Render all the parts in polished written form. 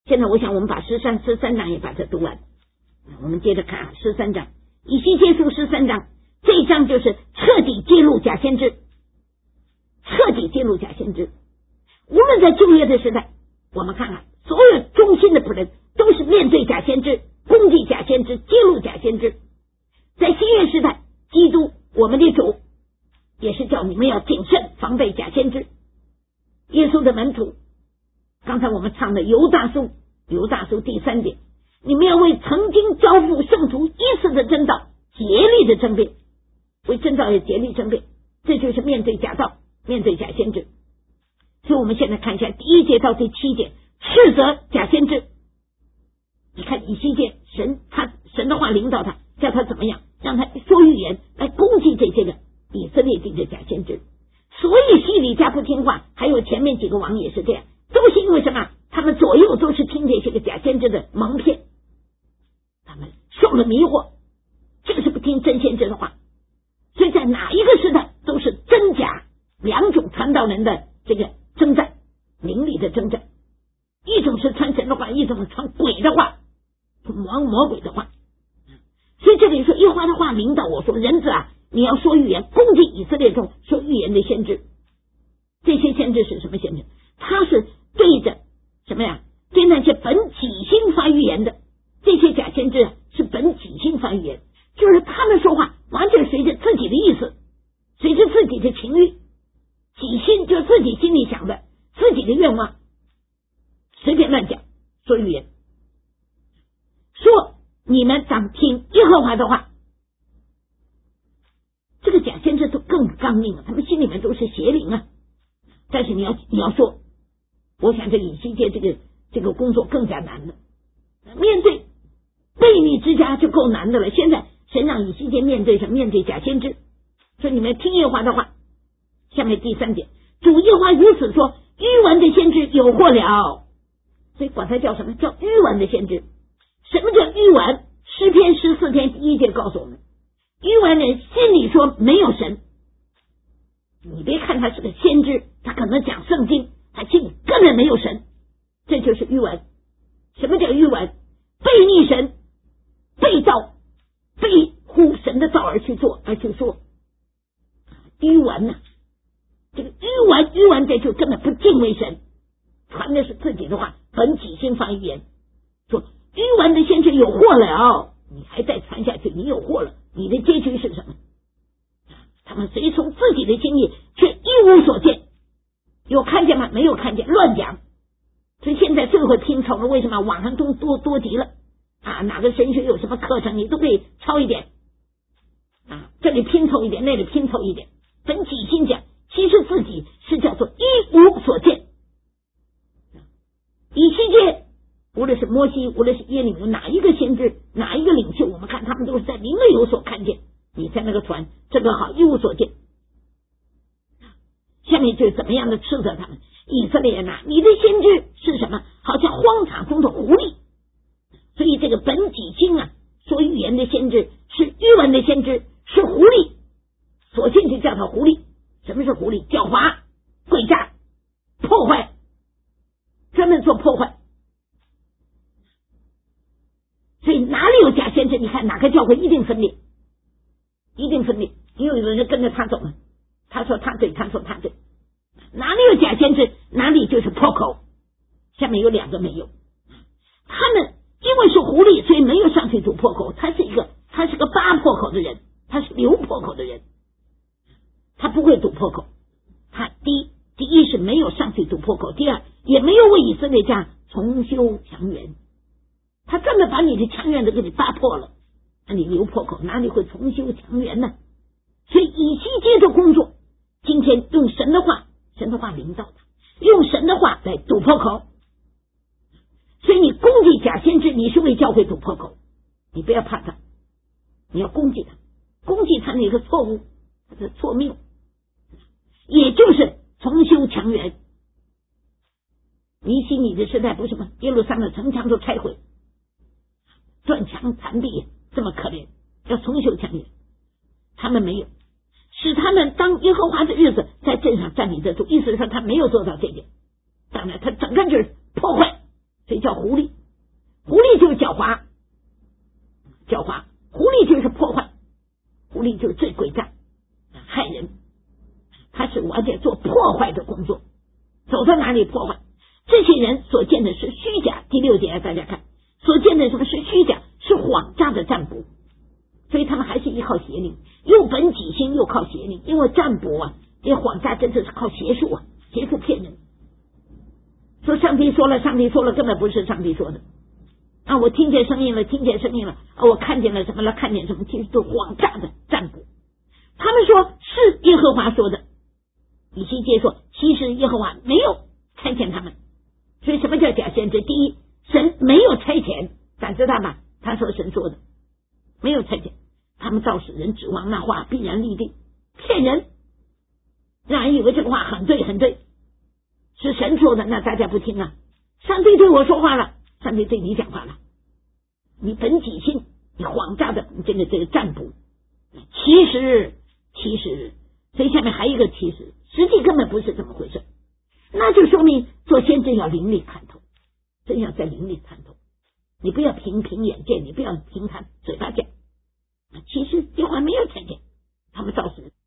现在我想我们把13章也把它读完。我们接着看13章，以西结书13章，这一章就是彻底揭露假先知，彻底揭露假先知。无论在旧约的时代，我们看看所有忠心的仆人都是面对假先知，攻击假先知，揭露假先知。在新约时代，基督我们的主也是叫你们要谨慎防备假先知。耶稣的门徒，刚才我们唱的犹大书第3点，你们要为曾经交付圣徒一次的真道竭力的争辩，为真道要竭力争辩，这就是面对假道，面对假先知。所以我们现在看一下第1节到第7节，斥责假先知。你看以西结，神的话领导他，叫他怎么样，让他说预言来攻击这些个以色列地的假先知。所以西里家不听话，还有前面几个王也是这样，都是因为什么？他们左右都是听这些个假先知的蒙骗，他们受了迷惑，就是不听真先知的话。所以在哪一个时代都是真假两种传道人的这个征战，灵里的征战，一种是传神的话，一种是传鬼的话，魔鬼的话。所以这里说耶和华的话领导我说，人子啊，你要说预言，攻击以色列中说预言的先知。这些先知是什么先知？他是对着什么呀？对那些本己心发预言的。这些假先知是本己心发预言，就是他们说话完全随着自己的意思，随着自己的情欲，己心就是自己心里想的，自己的愿望，随便乱讲，说预言，说你们当听耶和华的话。这个假先知都更刚硬了，他们心里面都是邪灵啊。但是你要说，我想这以西结这个工作更加难了。面对悖逆之家就够难的了，现在神让以西结面对什么？面对假先知，说你们听耶和华的话。下面第3点，主耶和华如此说，愚顽的先知有祸了。所以管他叫什么？叫愚顽的先知。什么叫愚顽？诗篇14篇第1节告诉我们，愚顽人心里说没有神。你别看他是个先知，他可能讲圣经，他心里根本没有神，这就是愚顽。什么叫愚顽？背逆神，背道，背乎神的道而去做，而去说愚顽呐。这个愚顽这就根本不敬畏神，传的是自己的话，本己心发预言，说愚顽的先知有祸了，你还再传下去，你有祸了，你的结局是什么？他们随从自己的心意，却一无所见。有看见吗？没有看见，乱讲。所以现在最会拼凑了，为什么？网上多极了啊！哪个神学有什么课程，你都可以抄一点啊，这里拼凑一点，那里拼凑一点，本己心讲，其实自己是叫做一无所见。以西结，无论是摩西，无论是耶利米，哪一个先知，哪一个领袖，我们看他们都是在灵里有所看见。你在那个船，这个好，一无所见。下面就怎么样的斥责他们？以色列人啊，你的先知是什么？好像荒场中的狐狸。所以这个本己心啊，说预言的先知是愚顽的先知，是狐狸，索性就叫他狐狸。什么是狐狸？狡猾、诡诈、破坏，专门做破坏。所以哪里有假先知，你看哪个教会一定分裂，一定分裂，因为有人跟着他走了，他说他对，他说他对。哪里有假先知，哪里就是破口。下面有2个没有，他们因为是狐狸，所以没有上去堵破口。他是个扒破口的人，他是留破口的人，他不会堵破口。他第一是没有上去堵破口，第二也没有为以色列家重修墙垣。他专门把你的墙垣都给你扒破了，那你留破口，哪里会重修墙垣呢？所以以西结的工作，今天用神的话领导他，用神的话来堵破口。所以你攻击假先知，你是为教会堵破口，你不要怕他，你要攻击他，攻击他那个错误，他的错谬，也就是重修墙垣。尼希米的时代不是吗？耶路撒冷城墙都拆毁，断墙残壁，这么可怜，要重修墙垣。他们没有，使他们当耶和华的日子在镇上站立得住，意思是说他没有做到这点。当然他整个就是破坏， 所以叫狐狸。狐狸就是狡猾，狐狸就是破坏，狐狸就是最诡诈，害人，他是完全做破坏的工作，走到哪里破坏。这些人所见的是虚假，第6节大家看，所见的什么是虚假，是谎诈的占卜，所以他们还是依靠邪灵，又本己心又靠邪灵，因为占卜啊，这谎诈真的是靠邪术啊，邪术骗人。说上帝说了，上帝说了，根本不是上帝说的啊！我听见声音了，啊！我看见了什么了？看见什么？其实都谎诈的占卜。他们说是耶和华说的，以西结说，其实耶和华没有差遣他们。所以什么叫假先知？第一，神没有差遣，咱知道吗？他说神说的，没有差遣。他们造使人指望那话必然立定，骗人，让人以为这个话很对很对，是神说的，那大家不听啊！上帝对我说话了，上帝对你讲话了，你本己心，你谎诈的这个占卜，其实，所以下面还有一个其实，实际根本不是这么回事。那就说明做先知要灵里看透，真要在灵里看透，你不要凭眼见，你不要凭他嘴巴讲，其实耶和华没有看见，他们造使。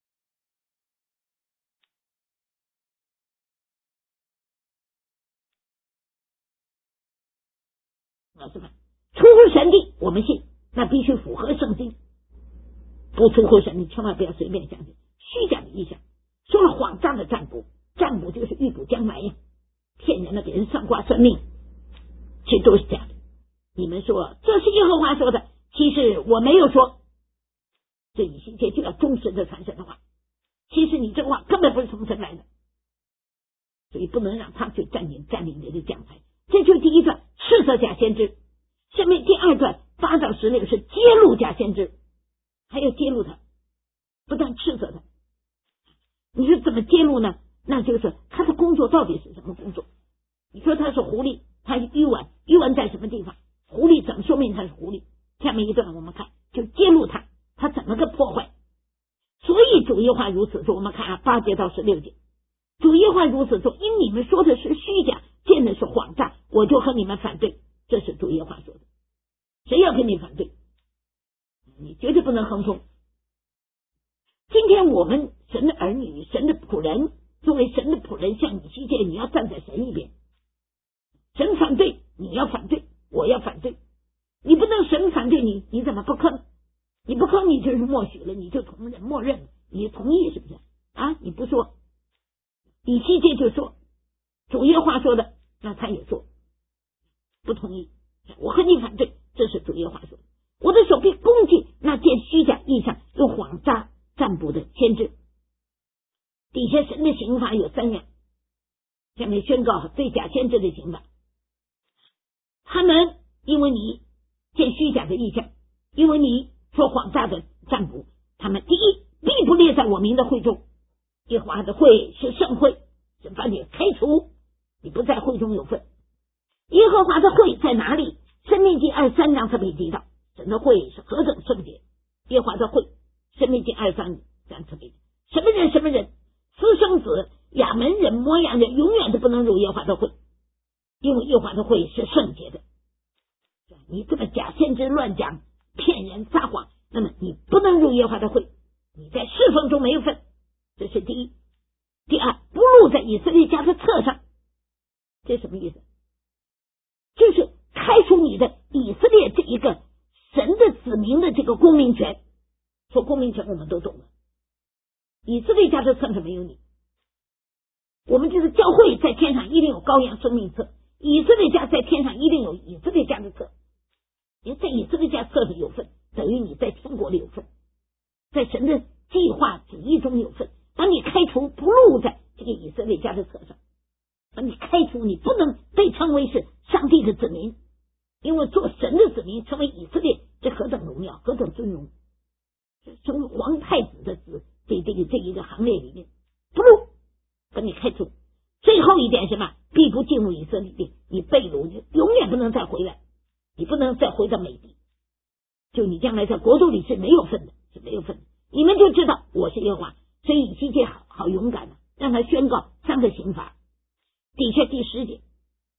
是吧？出乎神的我们信，那必须符合圣经，不出乎神的千万不要随便相信虚假的意象，说了谎诈的占卜，占卜就是预卜将来呀，骗人的，给人算卦算命，其实都是假的。你们说这是耶和华说的，其实我没有说，这以西结就要忠实的传神的话，其实你这话根本不是从神来的，所以不能让他去占领你的讲台。这就是第一段斥责假先知，下面第2段8到16是揭露假先知，还要揭露他，不但斥责他。你说怎么揭露呢？那就是他的工作到底是什么工作？你说他是狐狸，他是鱼丸在什么地方？狐狸怎么说明他是狐狸？下面一段我们看，就揭露他怎么个破坏。所以主耶和华如此说，我们看8节到16节，主耶和华如此说，因你们说的是虚假，见的是谎诈，我就和你们反对。这是主耶和华说的。谁要跟你反对？你绝对不能横冲。今天我们神的儿女，神的仆人，作为神的仆人，像以西结，你要站在神一边。神反对，你要反对，我要反对。你不能神反对你，你怎么不吭？你不吭，你就是默许了，你就默认，你同意是不是啊？你不说，以西结就说主耶和华说的，那他也说不同意，我和你反对，这是主耶和华说的。我的手臂攻击那见虚假意象又谎诈占卜的先知。底下神的刑罚有3样，下面宣告对假先知的刑罚。他们因为你见虚假的意象，因为你说谎诈的占卜，他们第一必不列在我名的会中。耶和华的会是圣会，是把你开除，你不在会中有份。耶和华的会在哪里？申命记23章特别提到，神的会是何等圣洁。耶和华的会，申命记23章特别提到，什么人，私生子、亚门人、摩押人永远都不能入耶和华的会，因为耶和华的会是圣洁的。你这么假先知乱讲、骗人、撒谎，那么你不能入耶和华的会，你在侍奉中没有份，这是第一。第二，不录在以色列家的册上，这什么意思？就是开除你的以色列这一个神的子民的这个公民权。说公民权我们都懂了，以色列家的册上没有你。我们就是教会在天上一定有羔羊生命册，以色列家在天上一定有以色列家的册。你在以色列家册上有份，等于你在天国里有份，在神的计划旨意中有份。把你开除，不录在这个以色列家的册上，把你开除，你不能被称为是上帝的子民，因为做神的子民成为以色列，这何等荣耀，何等尊荣，成为皇太子的子，这一个行列里面不录，把你开除。最后一点什么？必不进入以色列，你被掳，你永远不能再回来，你不能再回到美地，就你将来在国度里是没有份的，是没有份的。你们就知道我是耶和华。所以以西结好勇敢的，让他宣告3个刑罚。底下第10节，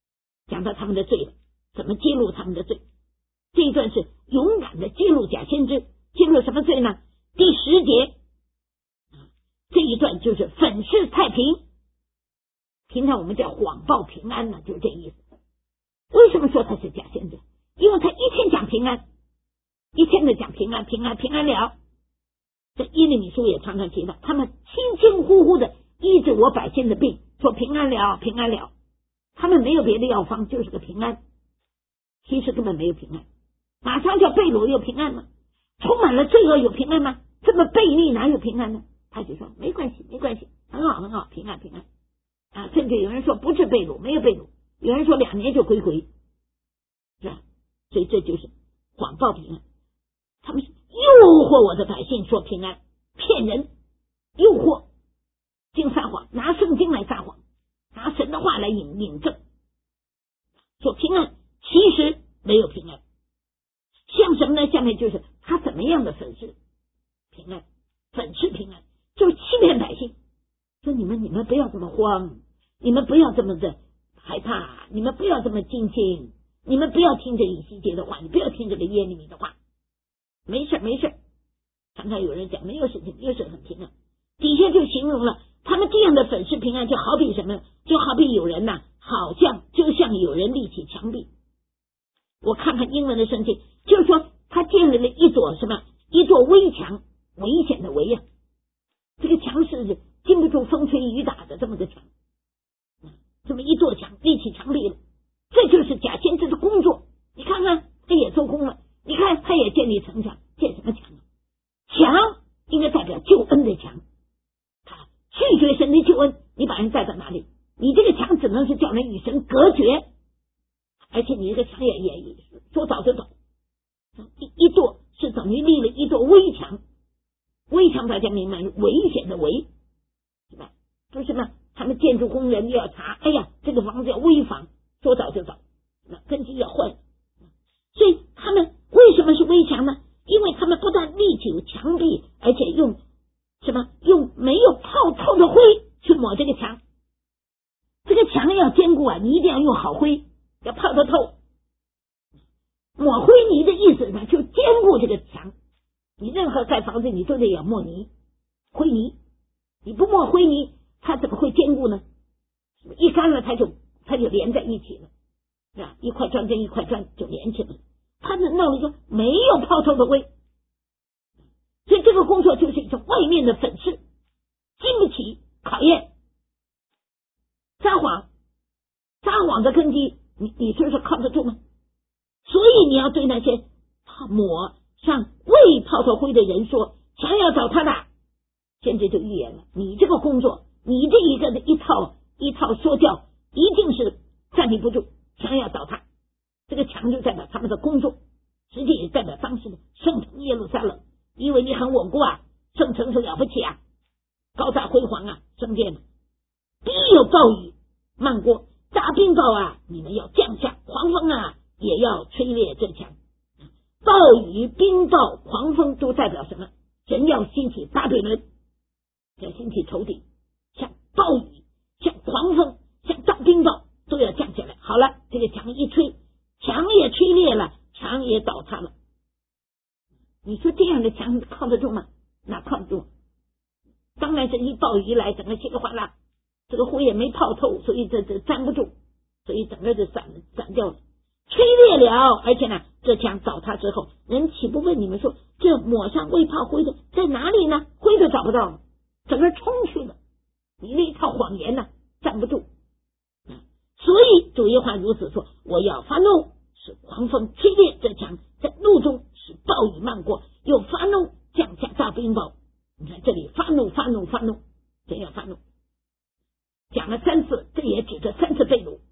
讲到他们的罪了，怎么揭露他们的罪。这一段是勇敢的揭露假先知，揭露什么罪呢？第10节，这一段就是粉饰太平，平常我们叫谎报平安呢，就是这意思。为什么说他是假先知？因为他一天讲平安，一天的讲平安，平安平安了。这耶利米书也常常提到，他们轻轻呼呼的医治我百姓的病，说平安了，平安了。他们没有别的药方，就是个平安，其实根本没有平安。马上叫被掳有平安吗？充满了罪恶有平安吗？这么悖逆哪有平安呢？他就说没关系，没关系，很好很好，平安平安啊！甚至有人说不是被掳，没有被掳，有人说2年就归回，是吧？所以这就是谎报平安。他们是诱惑我的百姓说平安，骗人，诱惑，净撒谎，拿圣经来撒谎，拿神的话来引证，说平安，其实没有平安。像什么呢？下面就是他怎么样的粉饰平安，粉饰平安就是欺骗百姓，说你们不要这么慌，你们不要这么的害怕，你们不要这么惊惊，你们不要听着以西结的话，你不要听这个耶利米的话，没事没事。常常有人讲没有事情，没有事很平安，底下就形容了他们这样的粉饰平安，就好比什么？就好比有人呐，就像有人立起墙壁。我看看英文的圣经，就是说他建立了一座什么？一座危墙，危险的危啊！这个墙是经不住风吹雨打的这么个墙，这么一座墙立起墙壁了，这就是假先知的工作。你看看，他也做工了，你看他也建立城墙，建什么墙啊？墙应该代表救恩的墙，他拒绝神的救恩，你把人带到哪里？你这个墙只能是叫人与神隔绝，而且你这个墙也说倒就倒，一座是等于立了一座危墙，危墙大家明白，危险的危，是吧？说什么？他们建筑工人要查，哎呀，这个房子要危房，说倒就倒，那根基要坏了。所以他们为什么是危墙呢？因为他们不但立起墙壁，而且用什么？用没有泡透的灰去抹这个墙。这个墙要坚固啊，你一定要用好灰，要泡得透。抹灰泥的意思呢，就坚固这个墙。你任何盖房子，你都得要抹泥、灰泥。你不抹灰泥，它怎么会坚固呢？一干了，它就连在一起了，是吧？一块砖跟一块砖就连起来了。他们弄了一个没有泡透的灰，所以这个工作就是一种外面的粉饰，经不起考验。撒谎的根基，你说是靠得住吗？所以你要对那些抹上未泡透灰的人说，墙要倒塌的，现在就预言了，你这个工作，你这一个的一套说教，一定是站立不住，墙要倒塌。这个墙就代表他们的工作，实际也代表当时的圣城耶路撒冷，因为你很稳固啊，圣城是了不起啊，高大辉煌啊，圣殿必有暴雨漫过，大冰雹啊，你们要降下，狂风啊也要吹裂这墙。暴雨、冰雹、狂风都代表什么？神要兴起巴比伦，要兴起仇敌，像暴雨、像狂风、像大冰雹都要降下来。好了，这个墙一吹，墙也吹裂了，墙也倒塌了。你说这样的墙靠得住吗？哪靠得住？当然是一暴雨来，整个稀里哗啦，这个灰也没泡透，所以这粘不住，所以整个就散掉了，吹裂了。而且呢，这墙倒塌之后，人岂不问你们说，这抹上未泡灰的在哪里呢？灰都找不到了，整个冲去了。你那一套谎言呢，站不住。所以主耶和华如此说，我要发怒，使狂风吹裂这墙，在怒中使暴雨漫过，又发怒降下大冰雹。你看这里发怒，真要发怒，讲了3次，这也指着3次被掳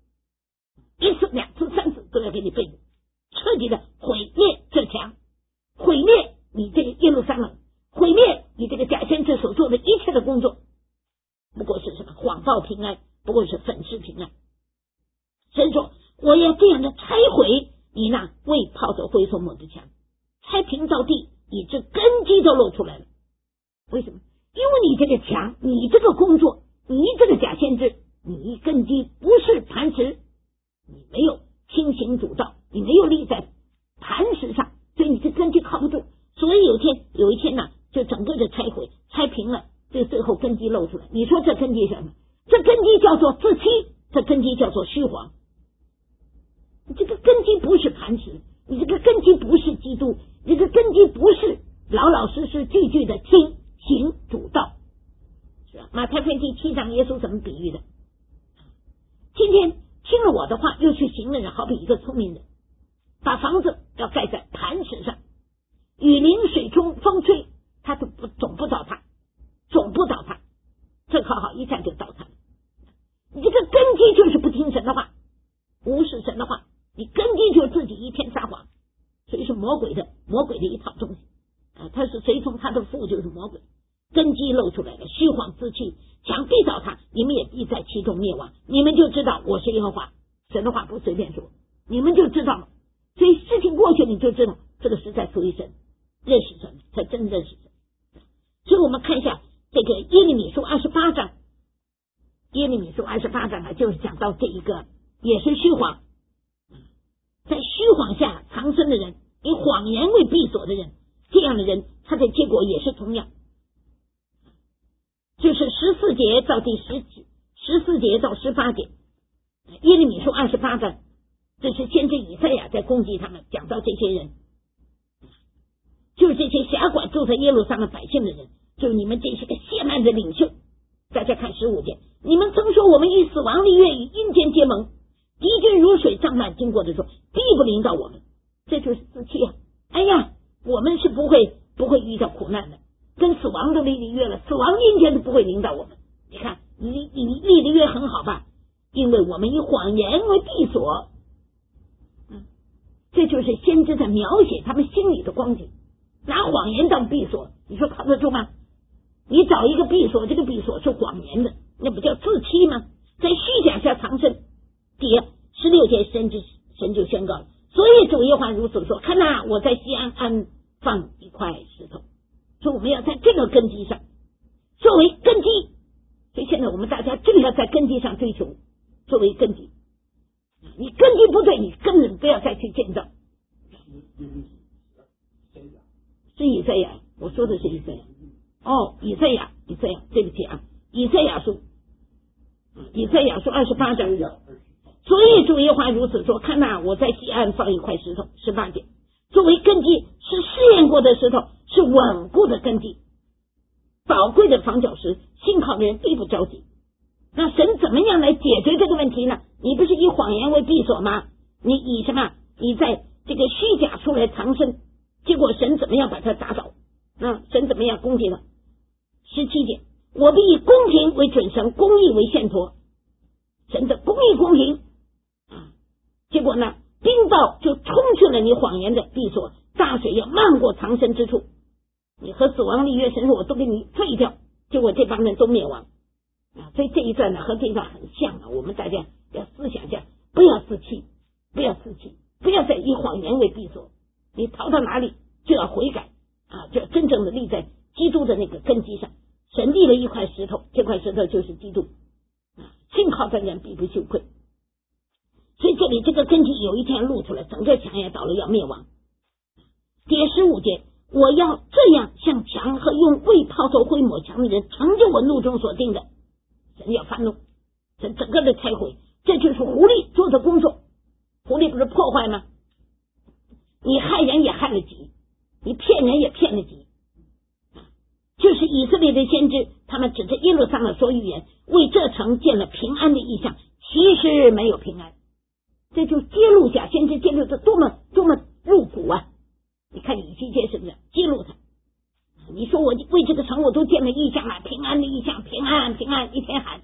，1次、2次、3次都要给你被掳，彻底的毁灭这墙，毁灭你这个耶路撒冷，毁灭你这个假先知所做的一切的工作，不过是什么？谎报平安，不过是粉饰平安。神说，我要这样的拆毁你那未泡的灰所抹的墙，拆平到地，以致根基都露出来了。为什么？因为你这个墙，你这个工作，你这个假先知，你根基不是磐石， 你没有清醒主道，你没有立在磐石上，所以你这根基靠不住。所以有一天呢，就整个的拆毁拆平了，这最后根基露出来。你说这根基什么？这根基叫做自欺，这根基叫做虚晃。这个根基不是磐石，你这个根基不是基督，这个根基不是老老实实句句的听行主道，是吧？马太福音第7章耶稣怎么比喻的？今天听了我的话又去行的人，好比一个聪明人，把房子要盖在磐石上，雨淋水冲风吹，他都总不倒塌，这可好，一下就倒塌了。你这个根基就是不听神的话，无视神的话，你根基就是自己一天撒谎，所以是魔鬼的一套东西他是随从他的父，就是魔鬼。根基露出来了，虚晃自欺，想必倒塌，你们也必在其中灭亡。你们就知道我是耶和华，神的话不随便说，你们就知道了。所以事情过去你就知道这个实在属于神，认识神才真认识神。所以我们看一下这个耶利米书28章，耶利米书28章就是讲到这一个也是虚晃，在虚晃下藏身的人，以谎言为闭锁的人，这样的人他的结果也是同样，就是14节到18节，耶利米书28章，这是先知以赛亚在攻击他们，讲到这些人，就是这些辖管住在耶路撒冷百姓的人，就是你们这些个亵慢的领袖。大家看15节，你们曾说我们与死亡立约，与阴间结盟，敌军如水涨满经过的时候，必不临到我们，这就是自欺啊！哎呀，我们是不会遇到苦难的，跟死亡都立约了，死亡阴间都不会临到我们。你看你立的约很好吧，因为我们以谎言为闭锁。这就是先知在描写他们心里的光景，拿谎言当闭锁，你说靠得住吗？你找一个闭锁，这个闭锁是谎言的，那不叫自欺吗？在虚假下藏身。第16节神就宣告了，所以主耶和华如此说，看哪，我在西安安放一块石头。所以我们要在这个根基上作为根基，所以现在我们大家正要在根基上追求作为根基。你根基不对，你根本不要再去建造。是以赛亚，我说的是以赛亚。以赛亚，对不起啊，以赛亚书28章。所以主耶和华如此说，看哪，我在西安放一块石头，18节，作为根基，是试验过的石头，是稳固的根基，宝贵的防脚石，信靠的人必不着急。那神怎么样来解决这个问题呢？你不是以谎言为闭锁吗？你以什么？你在这个虚假出来藏身，结果神怎么样把他打倒？神怎么样攻击他？17节，我必以公平为准绳，公义为线砣。神的公义公平结果呢，冰雹就冲去了你谎言的闭锁，大水要漫过藏身之处，你和死亡立约，神说我都给你废掉，结果这帮人都灭亡所以这一段呢和这一段很像我们大家要思想一下，不要自欺，不要再以谎言为闭锁，你逃到哪里就要悔改就要真正的立在基督的那个根基上。神立了一块石头，这块石头就是基督信靠的人必不羞愧。所以这里这个根基有一天露出来，整个墙也倒了，要灭亡。第15节，我要这样向墙和用未泡透灰抹墙的人成就我怒中所定的。神要发怒，神整个的拆毁，这就是狐狸做的工作。狐狸不是破坏吗？你害人也害了己，你骗人也骗了己。就是以色列的先知，他们指着耶路撒冷说预言，为这城建了平安的意象，其实没有平安。这就揭露假先知揭露的多么入骨啊！你看以西结是不是揭露他？你说我为这个城我都建了意象平安的意象，平安一天喊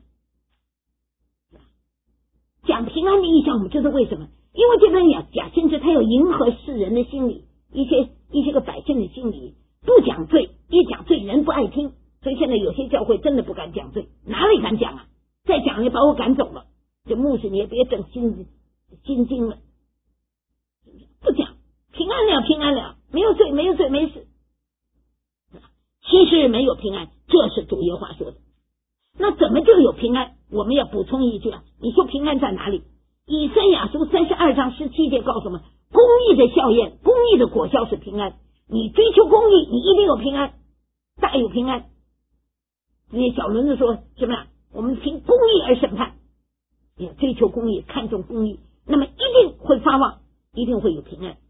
讲平安的意象，我们知道为什么？因为这个假先知他要迎合世人的心理，一些个百姓的心理，不讲罪，一讲罪人不爱听，所以现在有些教会真的不敢讲罪，哪里敢讲再讲你把我赶走了，这牧师你也别整心经了，不讲平安了，没有罪没事，其实没有平安，这是主耶和华说的。那怎么就有平安？我们要补充一句你说平安在哪里？ 以赛亚书32章17节告诉我们，公义的效验，公义的果效是平安。你追求公义，你一定有平安，大有平安。这些小轮子说什么呀？我们凭公义而审判，你要追求公义，看重公义，那么一定会发旺，一定会有平安。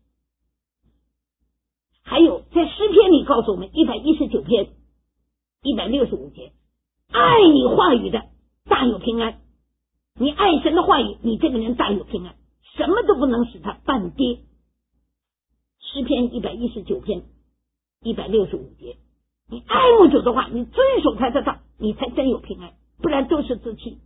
还有在诗篇里告诉我们119篇165节，爱你话语的大有平安。你爱神的话语，你这个人大有平安，什么都不能使他半跌。诗篇119篇165节，你爱慕主的话，你遵守他的道，你才真有平安，不然都是自欺。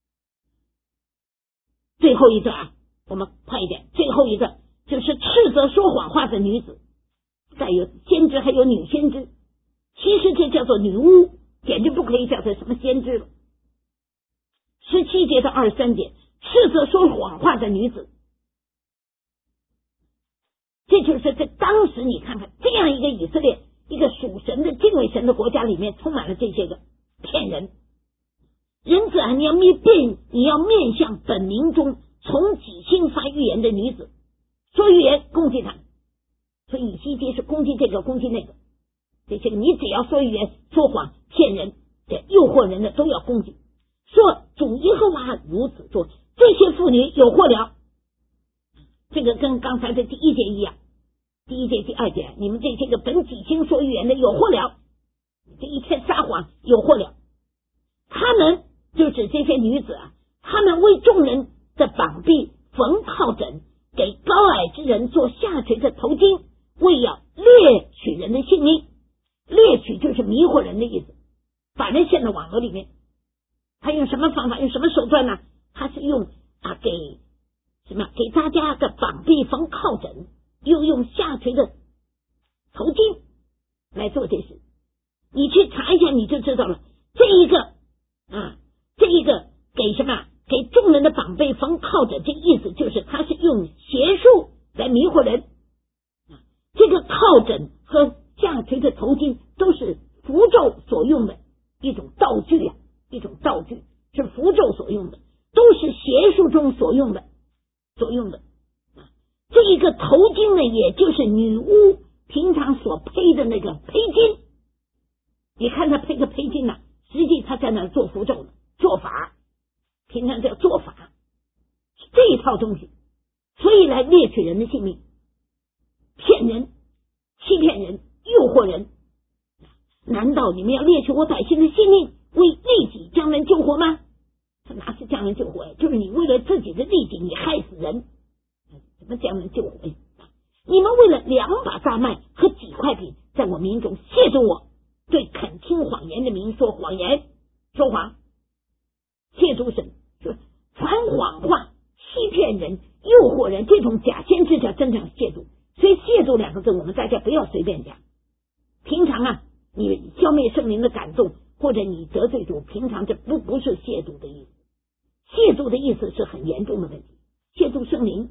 最后一个我们快一点，最后一个就是斥责说谎话的女子，再有先知，还有女先知，其实这叫做女巫，简直不可以叫做什么先知了。17节到23节，斥责说谎话的女子，这就是在当时你看看这样一个以色列，一个属神的敬畏神的国家里面，充满了这些个骗人。人子你要面向本民中从己心发预言的女子，说预言攻击他，所以以西结是攻击这个攻击那个，这些你只要说预言说谎骗人诱惑人的都要攻击。说主耶和华如此说，这些妇女有祸了。这个跟刚才的第一节一样，第一节第二节，你们这些个本己心说预言的有祸了，这一天撒谎有祸了。他们就指这些女子他们为众人的膀臂缝靠枕，给高矮之人做下垂的头巾，为要猎取人的性命。猎取就是迷惑人的意思，把人陷到网络里面。他用什么方法，用什么手段呢？他是用给大家的膀臂缝靠枕，又用下垂的头巾来做这事。你去查一下你就知道了，这一个给众人的膀臂缝靠枕，这意思就是他是用邪术来迷惑人。这个靠枕和下垂的头巾都是符咒所用的一种道具是符咒所用的，都是邪术中所用的。这一个头巾呢，也就是女巫平常所披的那个披巾。你看他披个披巾实际他在那做符咒呢，做法，平常叫做法，是这一套东西，所以来猎取人的性命，骗人，欺骗人，诱惑人。难道你们要猎取我百姓的性命，为利己将人救活吗？他哪是将人救活呀？就是你为了自己的利己，你害死人，怎么将人救活呀？你们为了2把大麦和几块饼，在我民中亵渎我，对肯听谎言的民说谎言，说谎，亵渎神，说传谎话，欺骗人，诱惑人，这种假先知叫真正亵渎。所以亵渎2个字我们大家不要随便讲。平常你消灭圣灵的感动，或者你得罪主，平常这不是亵渎的意思。亵渎的意思是很严重的问题，亵渎圣灵，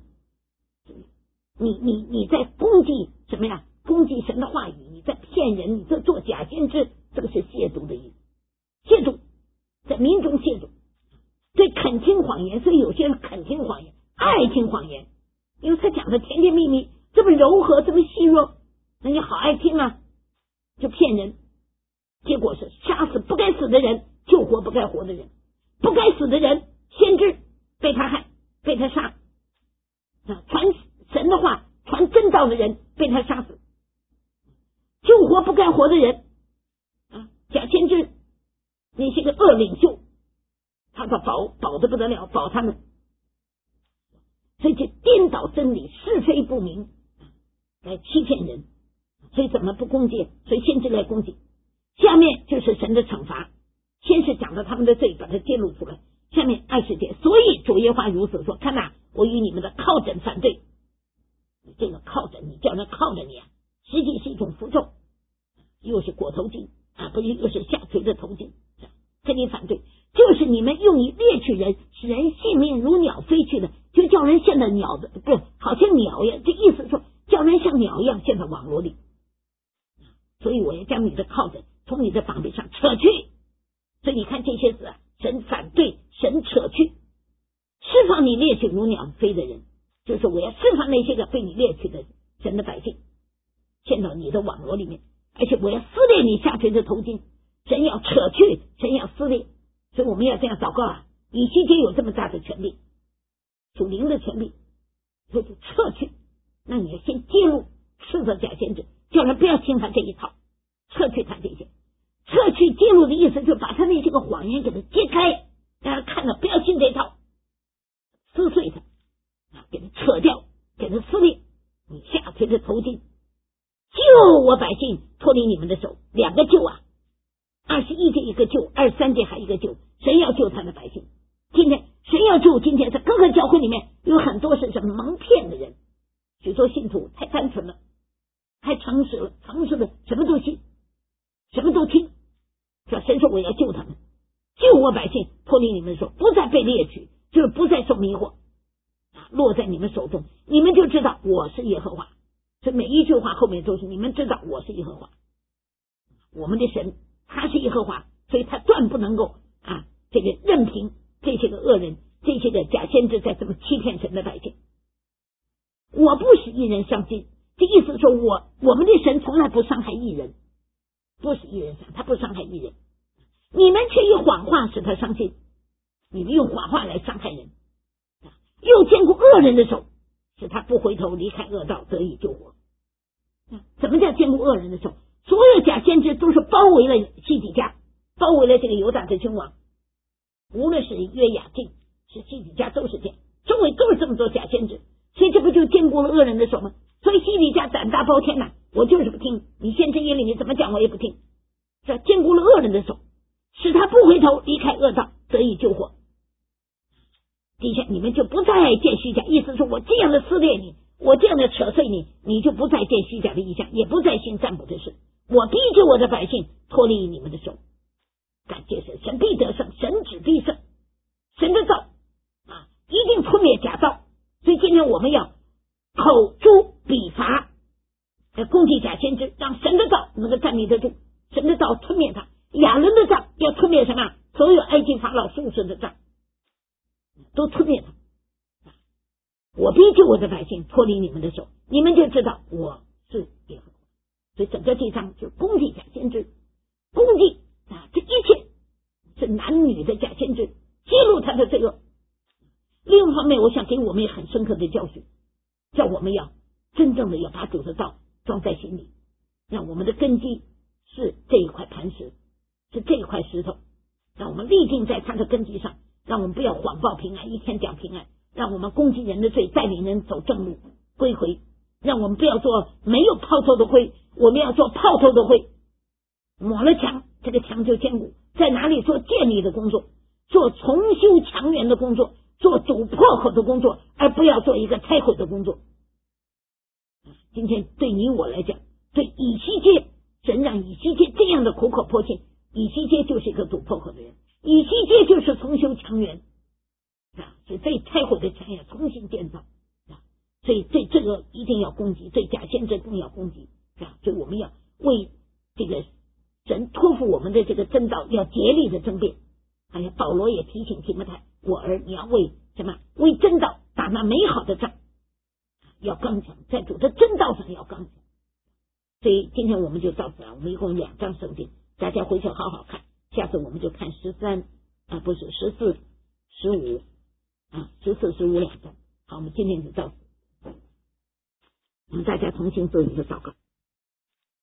你在攻击什么呀？攻击神的话语，你在骗人，你在做假先知，这个是亵渎的意思。亵渎，在民中亵渎，对肯听谎言，所以有些人肯听谎言，爱听谎言，因为他讲的甜甜蜜蜜，这么柔和，这么细弱，人家好爱听就骗人，结果是杀死不该死的人，救活不该活的人，不该死的人，先知被他害，被他杀，传神的话，传真道的人被他杀死，救活不该活的人，假先知那些个恶领袖，他保得不得了，保他们，所以就颠倒真理，是非不明，来欺骗人。所以怎么不攻击？所以先知来攻击。下面就是神的惩罚，先是讲到他们的罪，把它揭露出来。下面20节，所以主耶和华如此说，看我与你们的靠枕反对。这个靠枕，你叫人靠着你实际是一种符咒，又是裹头巾不是，又是下垂的头巾，跟你反对，就是你们用以猎取人，使人性命如鸟飞去的，就叫人陷到鸟的，不好像鸟一样，这意思说叫人像鸟一样陷到网络里。所以我要将你的靠枕从你的膀臂上扯去。所以你看这些字神反对，神扯去，释放你你猎取如鸟飞的人，就是我要释放那些个被你猎取的神的百姓，陷到你的网罗里面，而且我要撕裂你下垂的头巾，神要扯去，神要撕裂，所以我们要这样祷告啊！以西结有这么大的权利，属灵的权利，就是撤去。那你要先揭露斥责假先知，叫人不要信他这一套，撤去他这些，撤去揭露的意思就是把他那些个谎言给他揭开，让他看到不要信这套，撕碎他，给他扯掉，给他撕裂你下垂的头巾，救我百姓脱离你们的手。两个救啊，21节一个救，23节还一个救，神要救他的百姓。今天谁要救？今天在各个教会里面有很多是什么蒙骗的人，许多信徒太单纯了，太诚实了，诚实的什么都信，什么都听。说神说我要救他们，救我百姓脱离你们的手，不再被猎取，就是不再受迷惑，落在你们手中，你们就知道我是耶和华。这每一句话后面都是你们知道我是耶和华。我们的神他是耶和华，所以他断不能够这个任凭这些个恶人，这些个假先知在这么欺骗神的百姓。我不使一人伤心，这意思说我们的神从来不伤害一人，不使一人伤，他不伤害一人。你们却以谎话使他伤心，你们用谎话来伤害人，又见过恶人的手，使他不回头离开恶道，得以救活。怎么叫见过恶人的手？所有假先知都是包围了西底家，包围了这个犹大的君王，无论是约雅敬是西底家都是这样，周围都是这么多假先知，所以这不就见过了恶人的手吗？所以西底家胆大包天呐，我就是不听你先知耶利米怎么讲我也不听，这见过了恶人的手，使他不回头离开恶道，得以救活。底下你们就不再见虚假，意思是我这样的撕裂你，我这样的扯碎你，你就不再见虚假的意象，也不再信占卜的事。我逼着我的百姓脱离你们的手。感谢神，神必得胜，神只必胜。神的道一定吞灭假道，所以今天我们要口诛笔伐，攻击假先知，让神的道能够站立得住，神的道吞灭他。亚伦的杖要吞灭什么？所有埃及法老术士的杖都吞灭他。我逼救我的百姓脱离你们的手，你们就知道我是耶和华。所以整个这章就攻击假先知，攻击这一切是男女的假先知，揭露他的罪恶。另一方面，我想给我们也很深刻的教训，叫我们要真正的要把主的道装在心里，让我们的根基是这一块磐石，是这一块石头，让我们立定在他的根基上，让我们不要谎报平安，一天讲平安，让我们攻击人的罪，带领人走正路归回，让我们不要做没有泡头的灰，我们要做泡头的灰，抹了墙，这个墙就坚固。在哪里做建立的工作，做重修墙垣的工作，做主破口的工作，而不要做一个拆毁的工作。今天对你我来讲，对以西结，神让以西结这样的苦口婆心，以西结就是一个主破口的人，以西结就是重修墙垣所以被拆毁的墙要重新建造所以对这个一定要攻击，对假先知更要攻击所以我们要为这个神托付我们的这个真道要竭力的争辩。保罗也提醒提摩太，我儿你要为什么？为真道打那美好的仗，要刚强，在主的真道上要刚强。所以今天我们就到此我们一共2章圣经，大家回去好好看，下次我们就看13不是14、1514、15 2章。好，我们今天就到此，我们大家同心做一个祷告。